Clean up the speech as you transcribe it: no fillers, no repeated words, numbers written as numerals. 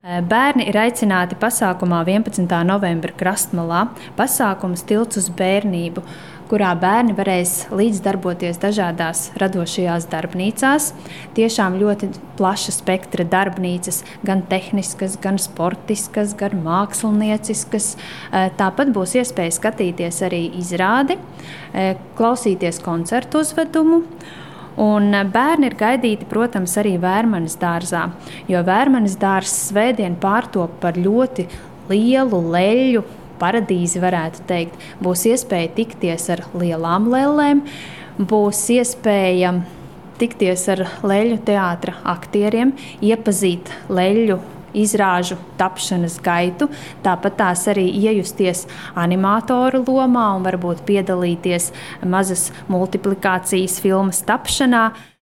Bērni ir aicināti pasākumā 11. novembra Krastmalā. Pasākums Tilts uz bērnību, kurā bērni varēs līdzdarboties dažādās radošajās darbnīcās. Tiešām ļoti plaša spektra darbnīcas, gan tehniskas, gan sportiskas, gan mākslinieciskas. Tāpat būs iespēja skatīties arī izrādi, klausīties koncertu uzvedumu. Un bērni ir gaidīti, protams, arī Vērmanes dārzā, jo Vērmanes dārzs svētdien pārtop par ļoti lielu leļu paradīzi, varētu teikt. Būs iespēja tikties ar lielām lellēm, būs iespēja tikties ar leļu teātra aktieriem, iepazīt leļu izrāžu tapšanas gaitu, tāpat tās arī iejusties animatoru lomā un varbūt piedalīties mazas multiplikācijas filmas tapšanā.